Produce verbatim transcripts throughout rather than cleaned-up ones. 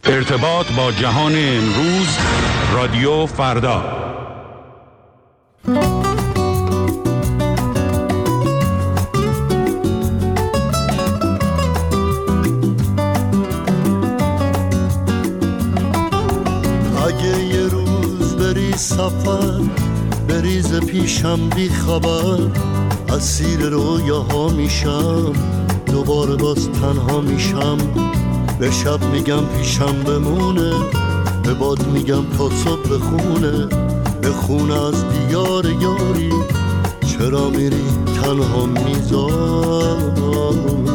ارتباط با جهان امروز، رادیو فردا. اگه یه روز بری سفر، بریز پیشم بی خبر، اسیر رویاها میشم، دوباره باز تنها میشم. به شب میگم پیشم بمونه، به باد میگم تا صبح بخونه، بخونه از دیار یاری، چرا میری تنها میذاری.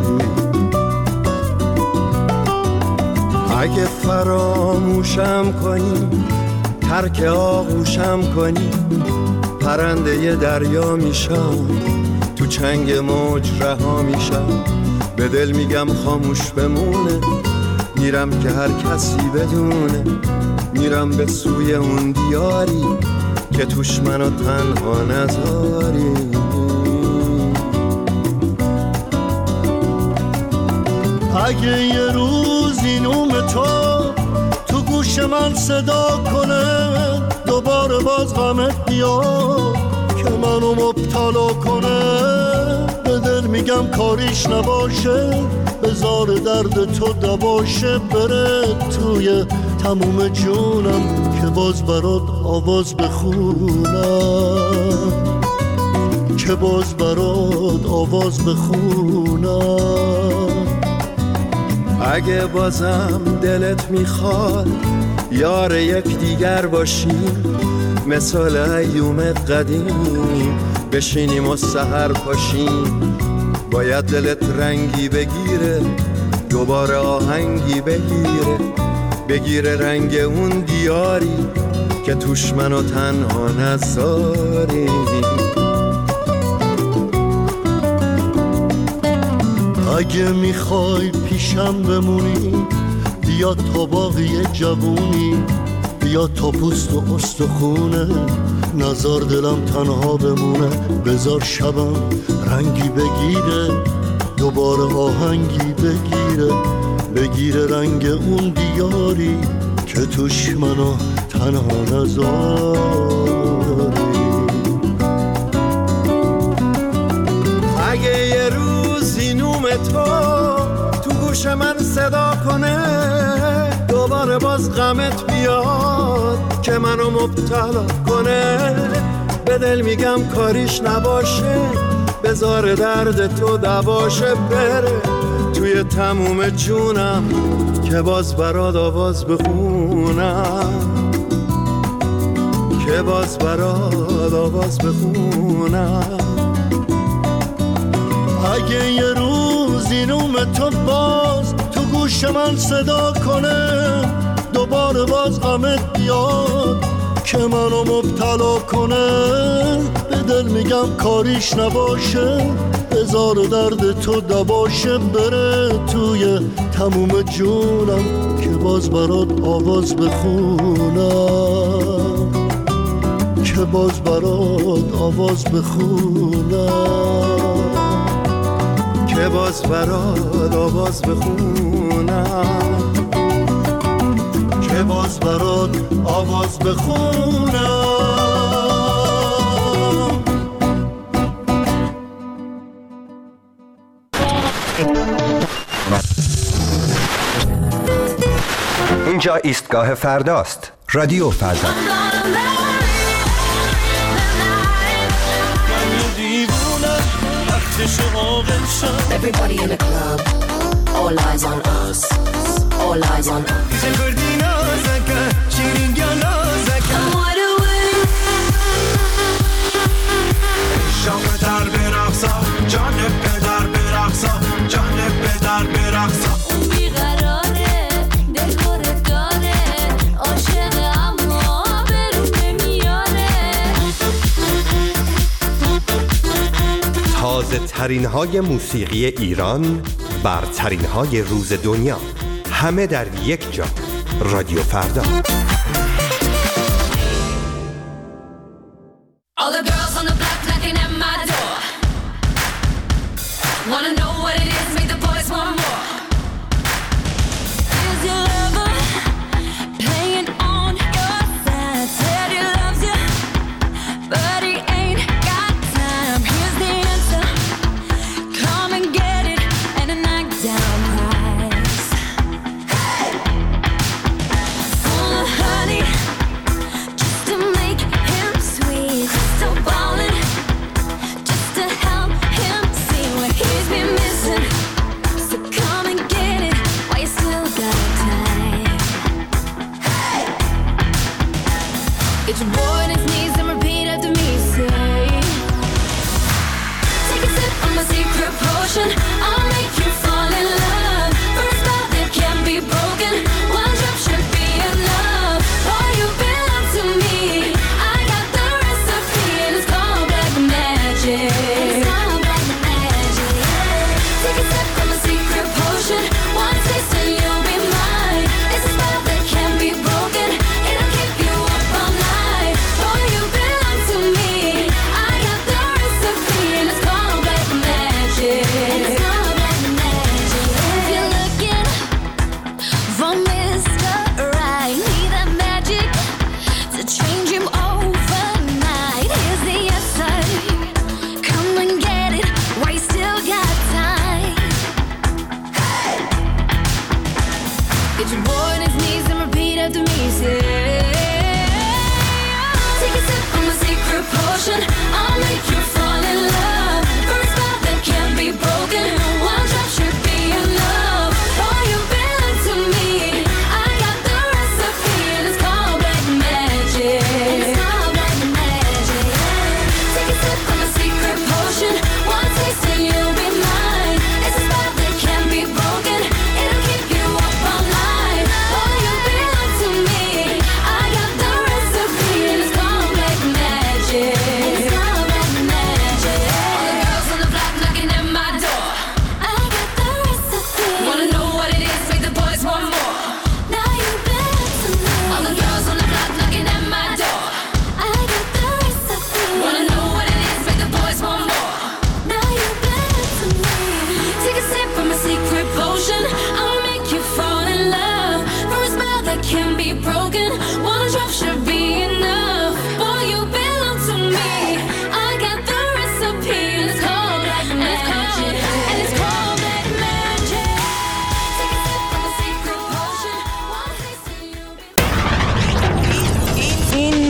اگه فراموشم کنی، ترک آغوشم کنی، پرنده دریا میشم، تو چنگ موج رها میشم. به دل میگم خاموش بمونه، میرم که هر کسی بدونه، میرم به سوی اون دیاری که توش منو تنها نذاری. اگه یه روزی نوم تو تو گوش من صدا کنه، دوباره باز غمت بیاد که منو مبتلا کنه، به دل میگم کاریش نباشه، بذار درد تو دباشه، بره توی تموم جونم که باز برات آواز بخونم، که باز برات آواز بخونم. اگه بازم دلت میخواد یار یک دیگر باشیم، مثال ایوم قدیم بشینیم و سحر پاشیم. باید دلت رنگی بگیره، دوباره آهنگی بگیره، بگیره رنگ اون دیاری که توش منو تنها نذاری. اگه میخوای پیشم بمونی، بیا تا باقی جوونی، بیا تا پوست و استخونه، نزار دلم تنها بمونه، بذار شبم رنگی بگیره، دوباره آهنگی بگیره، بگیره رنگ اون دیاری که توش منو تنها نذاری. اگه یه روزی نوم تو تو گوش من صدا کنه، دوباره باز غمت بیاد که منو مبتلا کنه، به دل میگم کاریش نباشه، بذار درد تو دباشه، بره توی تموم جونم که باز برات آواز بخونم، که باز برات آواز بخونم. اگه یه روزی نوم تو باز تو گوش من صدا کنه، دوباره باز غمت بیاد که منو مبتلا کنه، به دل میگم کاریش نباشه، بذار درد تو دباشه، بره توی تموم جونم که باز برات آواز بخونم، که باز برات آواز بخونم، که باز برات آواز بخونم، که باز برات آواز بخونم. اینجا ایستگاه فرداست، رادیو فردا. Everybody in the club, all eyes on us, all eyes on us. I'm wide awake. شام در برقصا، جان پدر برقصا، جان پدر برقصا. اون بیقراره، دل خوره داره، عاشقه اما برون نمیاره. تازه ترین های موسیقی ایران، برترین های روز دنیا، همه در یک جا. رادیو فردا. All the girls on the block knocking at my door. Wanna know what it is, make the boys want more. Is your lover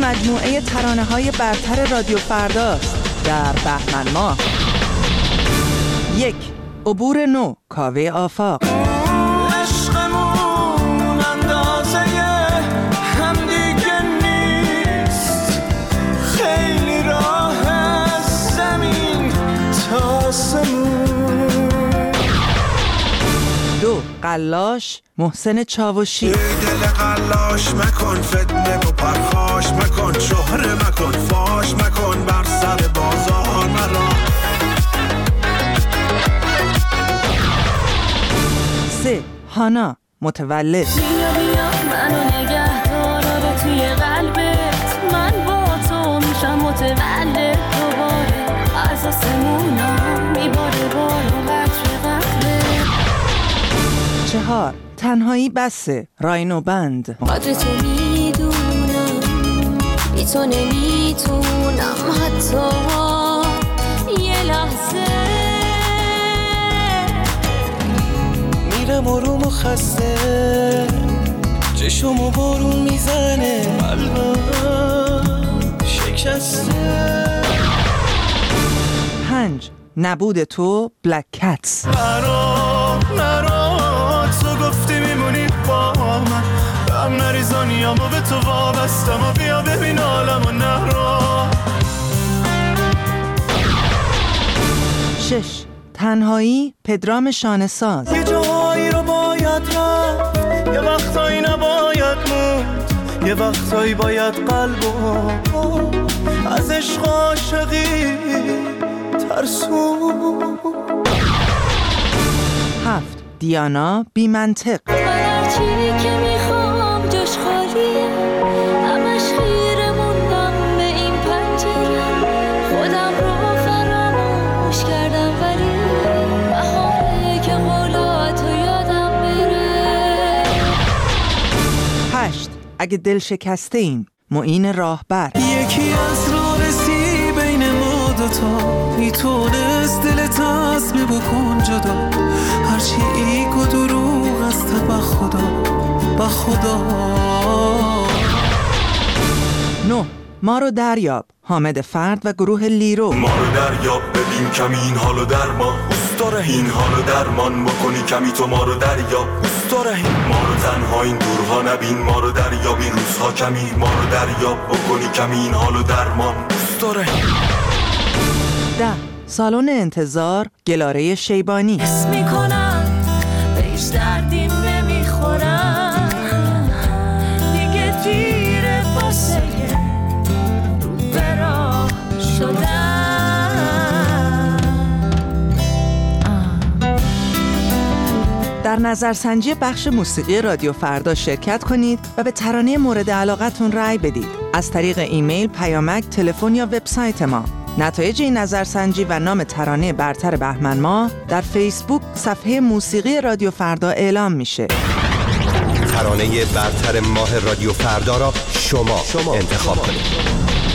مجموعه ترانه‌های برتر رادیو فرداست در بهمن ماه. یک، عبور نو، کاوه آفاق. عشقمون اندازه هم دیگه نیست، خیلی راه از زمین تا آسمون. دو، قلاش، محسن چاوشی. ای دل قلاش مکن فتنه و پرخاش مکن، شهره مکن فاش مکن، بر سر بازار مرا. سه، هانا، متولد. بیا بیا منو نگه دار توی قلبت، من با تو میشم متولد دوباره، از آسمونا میباره بارو قطر قطره. چهار، تنهایی بسه، راینو بند. قدر تو میدونم بی تو نمیتونم حتی یه لحظه. میرم آروم و خسته، چشمو بارون میزنه، قلبم شکسته. پنج، نبود تو، بلک کتس. نرو نرو تو گفتی میمونی با من، غم نریزانیامو به تو وابستم و بیا ببین عالمو. نرو. شش، تنهایی، پدرام شانه‌ساز. یه جایی رو باید رفت، یه وقتایی نباید موند، یه وقتایی باید قلبو از عشق عاشقی ترسون. هفت، دیانا، بی منطق. من هرچی که میخوام جاش خالیه، همش خیره موندم به این پنجره، خودم رو فراموش کردم ولی بهاره که قولاتو یادم بره. هشت، اگه دل شکسته ایم، معین راهبر. یکی از راه رسی بین ما دوتا، میتونست دلت عزم بکن جدا، هرچی ایک و دروغ است با خدا با خدا. نه، ما رو دریاب، حامد فرد و گروه لیرو. ما رو دریاب ببین کمی این حالو در ما، دوست داره این حالو درمان بکنی کمی تو. ما رو دریاب دوست داره این، ما رو تنها این دورها نبین، ما رو دریاب این روزها کمی، ما رو دریاب بکنی کمی این حالو درمان دوست داره این. ده، سالن انتظار، گلاره شیبانی. حس میکنم به هیچ دردیم نمیخورم، دیگه دیره واسه رو به راه شدم. در نظرسنجی بخش موسیقی رادیو فردا شرکت کنید و به ترانه مورد علاقتون رأی بدید از طریق ایمیل، پیامک، تلفن یا وبسایت ما. نتایج این نظرسنجی و نام ترانه برتر بهمن ماه در فیسبوک صفحه موسیقی رادیو فردا اعلام میشه. ترانه برتر ماه رادیو فردا را شما, شما انتخاب کنید.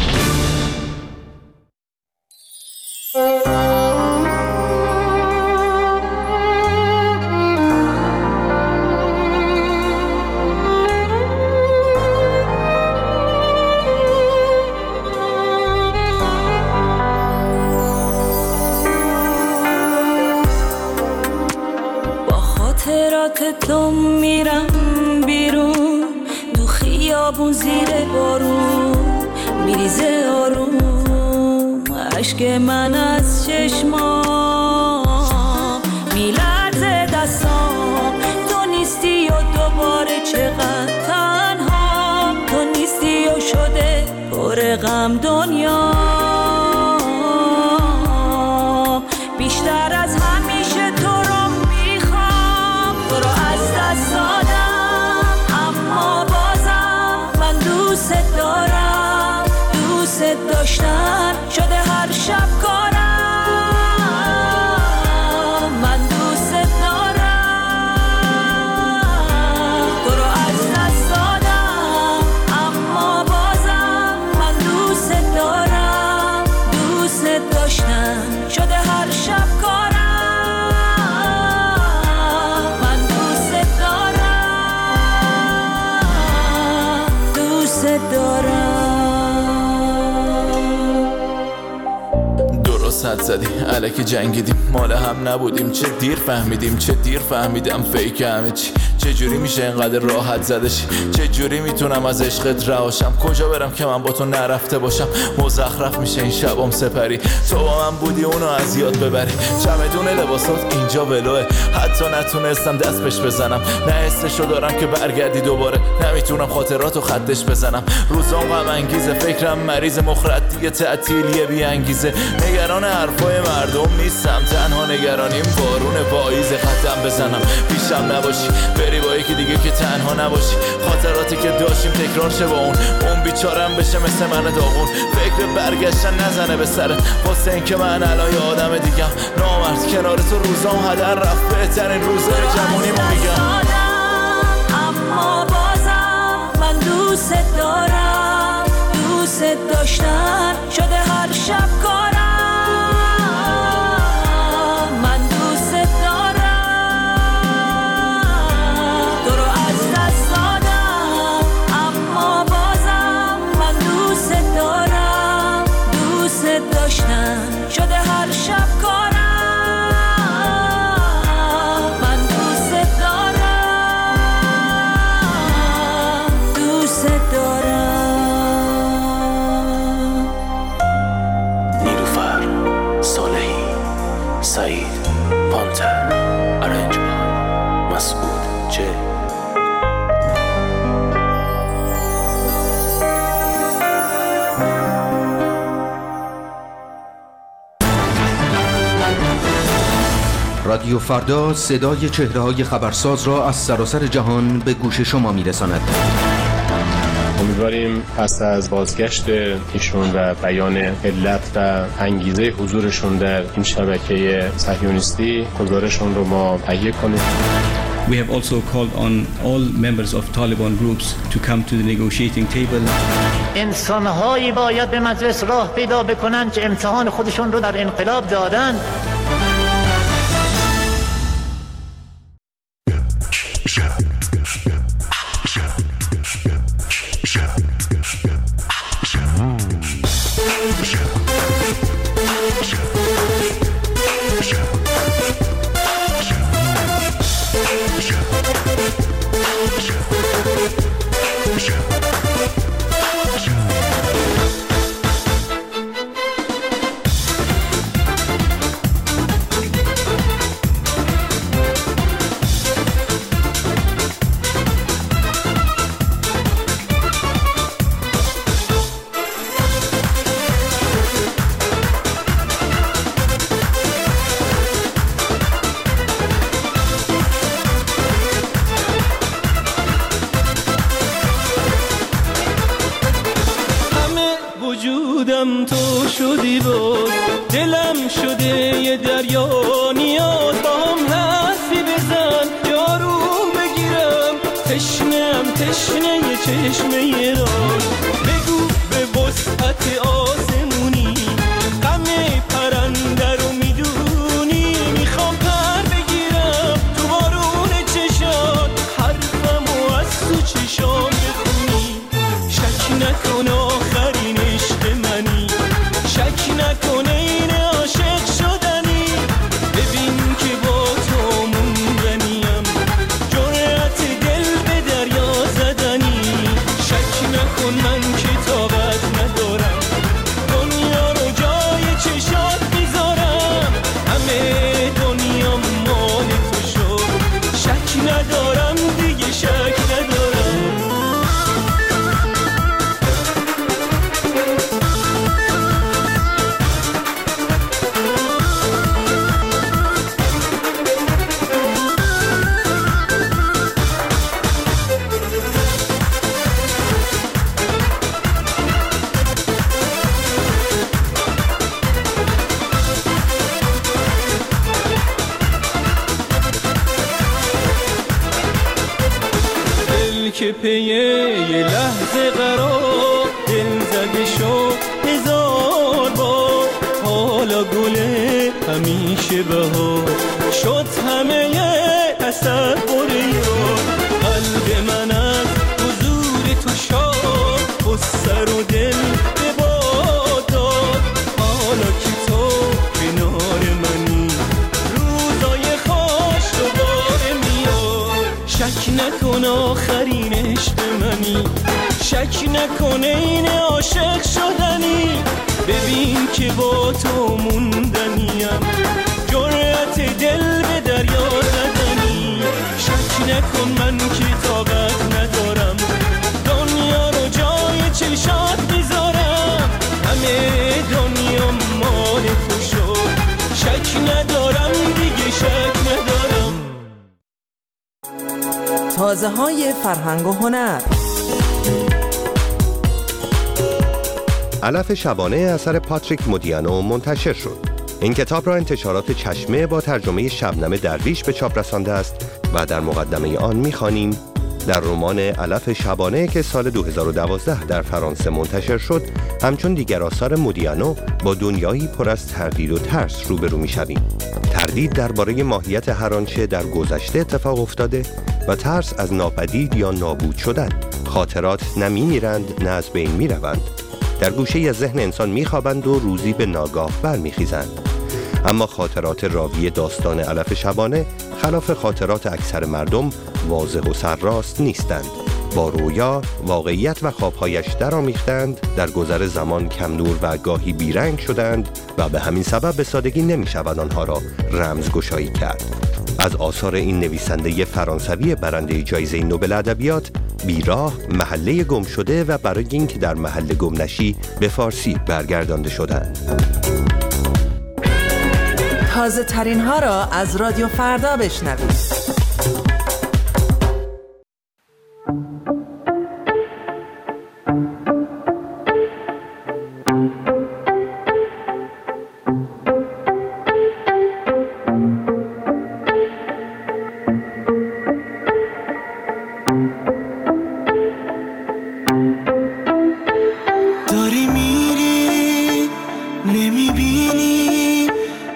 تو میرم بیرون تو خیابون زیر بارون، میریزه آروم عشق من از چشمام، میلرزه دستام. تو نیستی و دوباره چقدر تنها، تو نیستی و شده پر غم دنیا، بیشتر از همیشه تو رو میخوام، تو رو از دست دادم اما بازم من دوست دارم، دوست داشتن شده هر شب کارم، من دوست دارم، تو رو از دست دادم اما بازم من دوست دارم، دوست داشتن شده هر شب کارم، من دوست دارم، دوست دارم. حد زدی الکی جنگیدیم مال هم نبودیم چه دیر فهمیدیم چه دیر فهمیدم فیک همه چی چه جوری میشه اینقدر راحت زدشی چه جوری میتونم از عشقت رهاشم کجا برم که من با تو نرفته باشم مزخرف میشه این شبام سپری تو با من بودی اونو از یاد ببری چمدون لباسات اینجا ولوه حتی نتونستم دست بهش بزنم نه حسشو دارم که برگردی دوباره نمیتونم خاطراتو خطش بزنم روزام غم انگیزه فکرم مریض مخرد دیگه تعطیلیه بی انگیزه نگران حرفای مردم نیستم تنها نگرانیم بارون پاییز خطم بزنم پیشم نباشی بری با یکی دیگه که تنها نباشی خاطراتی که داشتیم تکرار شه با اون اون بیچارم بشه مثل من داغون فکر برگشتن نزنه به سرت واسه این که من الان یه آدم دیگم نامرد کنار تو روزام هدر رفت بهترین روزای جوونیمو میگم اما بازم من دوست دارم دوست داشتن شده هر شب کارم من دوست دارم تو رو از دست دادم اما بازم من دوست دارم دوست داشتن شده هر شب کارم من دوست دارم دوست دارم نیلوفر صالحی سعید پانتر ارنجمان مسعود جه رادیو فردا صدای چهره‌های خبرساز را از سراسر جهان به گوش شما می‌رساند. امیدواریم پس از بازگشت ایشون و بیان علت و انگیزه حضورشون در این شبکه صهیونیستی گزارشون رو ما تهیه کنیم. We have also called on all members of Taliban groups to come to the negotiating table. انسان‌هایی باید به مجلس راه پیدا بکنن که امتحان خودشون رو در انقلاب دادن. وجودم تو شدی بود دلم شده یه دریا نیاز با هم حرفی بزن یاروم بگیرم تشنم تشنه یه چشمه راز بگو به وسعت آسمونی غم پرنده رو میدونی میخوام پر بگیرم تو بارون چشات حرفمو از تو چشام بخونی شک نکن آخرین عشق منی شک نکن این عاشق شدنی ببین که با تو موندنیم جرأت دل به دریا زدنی شک نکن من که طاقت ندارم دنیا رو جای چشات میذارم همه دنیا مال تو شد شک ندارم دیگه شک ندارم که پیه یه لحظه قرار دل زده شد هزار بار حالا گله همیشه بهار شد همه تصور یار قلب من از حضور تو شاد و سر و دل به باد داد حالا که تو کن آخرین عشق منی، شک نکنه این عاشق شدنی، ببین که با تو موندنیم، جرأت دل به دریا زدنی، شک نکن من که طاقت ندارم دنیا رو جای چشات میذارم، همه دنیا مال تو شد، شک ندارم دیگه شک ندارم. تازه های فرهنگ و هنر. علف شبانه اثر پاتریک مودیانو منتشر شد. این کتاب را انتشارات چشمه با ترجمه شبنم درویش به چاپ رسانده است و در مقدمه آن می‌خوانیم: در رمان علف شبانه که سال دو هزار و دوازده در فرانسه منتشر شد، همچون دیگر آثار مودیانو با دنیایی پر از تردید و ترس روبرو می‌شویم. تردید درباره ماهیت هر آنچه در گذشته اتفاق افتاده و ترس از ناپدید یا نابود شدن. خاطرات نه می‌میرند نه از بین می‌روند. در گوشه از ذهن انسان می‌خوابند و روزی به ناگاه برمیخیزند. اما خاطرات راوی داستان علف شبانه خلاف خاطرات اکثر مردم واضح و سرراست نیستند. با رویا، واقعیت و خوابهایش درآمیختند، در گذر زمان کم نور و گاهی بیرنگ شدند و به همین سبب به سادگی نمی‌شود آنها را رمزگشایی کرد. از آثار این نویسنده فرانسوی برنده جایزه نوبل ادبیات، بیراه، محله گم شده و برای اینکه در محله گم نشی به فارسی برگردانده شدند. تازه ترین ها را از رادیو فردا بشنوید. داری میری نمیبینی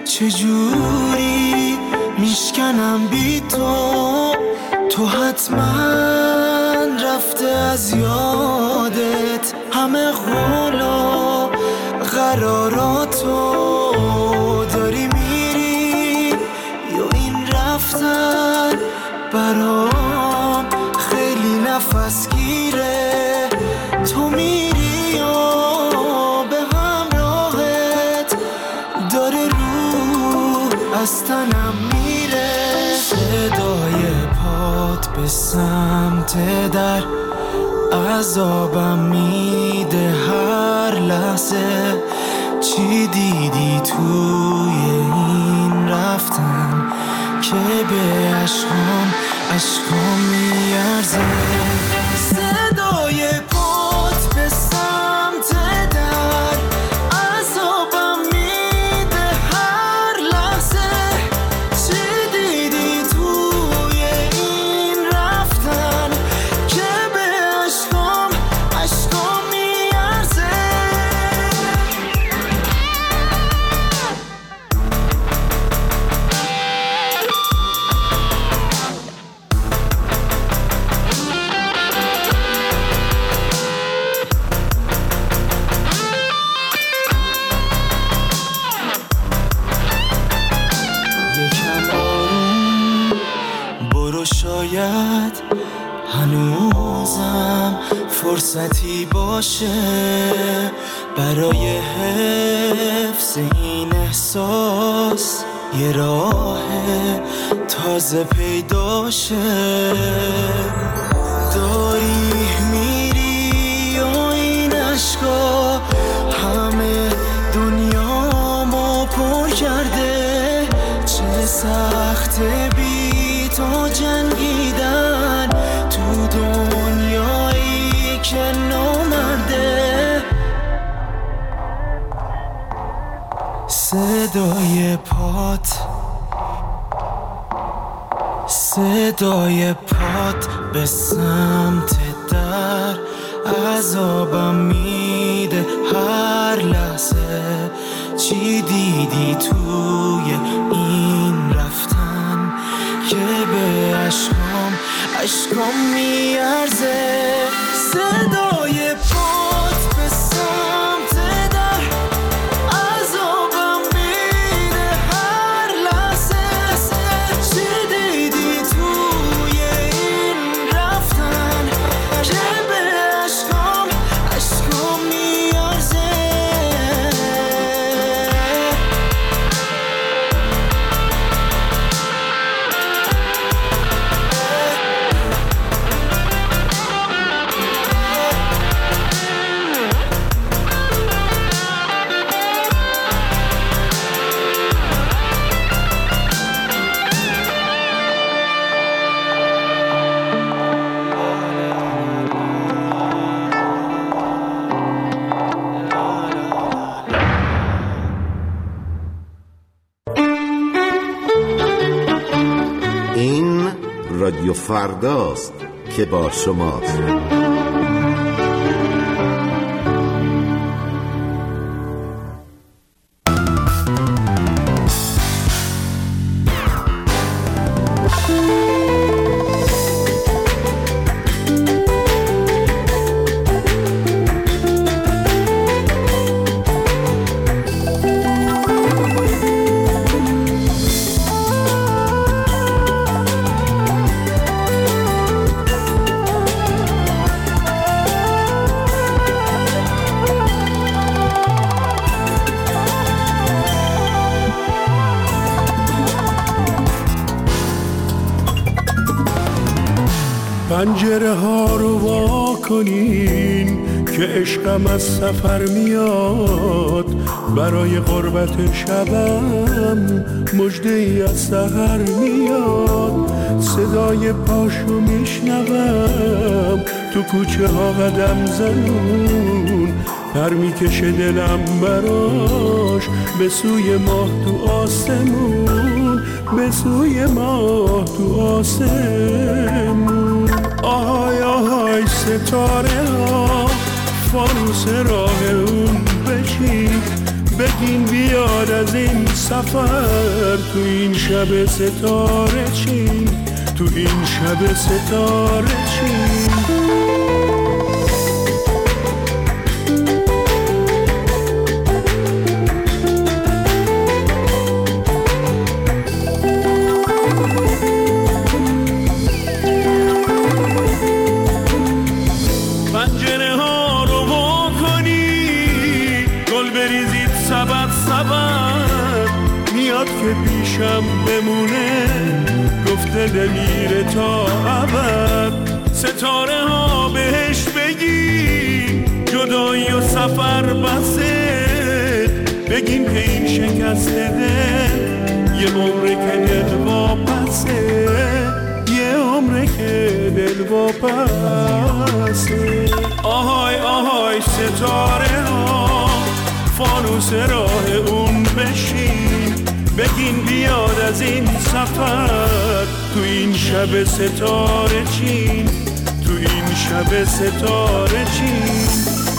چجوری میشکنم بی تو، تو حتما رفته از یادت همه قولا قراراتو، داری میری یا این رفتن برام خیلی نفس گیره، تو میری یا به همراهت داره رو از تنم میره، صدای پات به سمت در عذابم میده هر لحظه، چی دیدی توی این رفتن که به عشقام عشقام میارزه، صدای پات به سمت در عذابم میده هر لحظه، چی دیدی توی این رفتن که به عشقام عشقام میارزه. شاید هنوزم فرصتی باشه برای حفظ این احساس، یه راه تازه پیدا شه، داری میری و این عشقا همه دنیامو پر کرده، چه سخت بی تو جنگیدن تو دنیایی که نامرده، صدای پات صدای پات به سمت در عذابم میده هر لحظه، چی دیدی توی این رفتن که به عشقام عشقام میارزه، صدای پات به سمت در عذابم میده هر لحظه، چی دیدی توی این رفتن رادیو فرداست که با شماست. پنجره ها رو وا کنین که عشقم از سفر میاد، برای غربت شبم مژده ای از سحر میاد. صدای پاشو میشنوم تو کوچه ها قدم زنون، پر میکشه دلم براش به سوی ماه تو آسمون، به سوی ماه تو آسمون. آهای آهای ستاره ها فانوس راه اون بشین، بگین بیاد از این سفر تو این شب ستاره چین، تو این شب ستاره چین. که پیشم بمونه گفته دمیره تا ابد. ستاره ها بهش بگی جدایی و سفر بسه، بگین که این شکست دل یه عمره که دل واپسه، یه عمره که دل واپسه. آهای آهای ستاره ها فانوس راه اون بشین، بگین بیاد از این سفر تو این شب ستاره چین، تو این شب ستاره چین.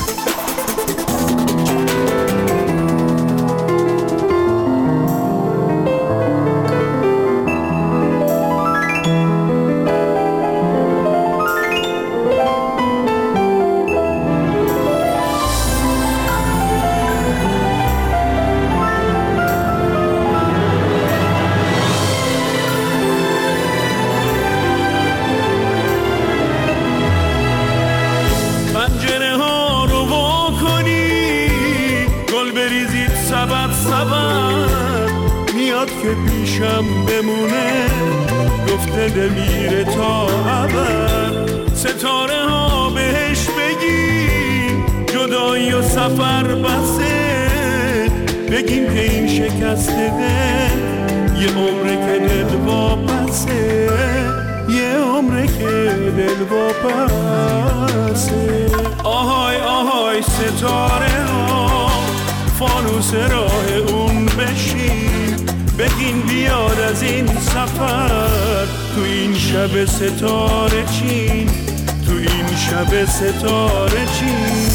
که پیشم بمونه گفته دمیره تا ابد. ستاره ها بهش بگین جدایی و سفر بسه، بگین که این شکست دل یه عمره که دل واپسه، یه عمره که دل واپسه. آهای آهای ستاره ها فانوس راه اون بشین، بگین بیاد از این سفر تو این شب ستاره چین، تو این شب ستاره چین.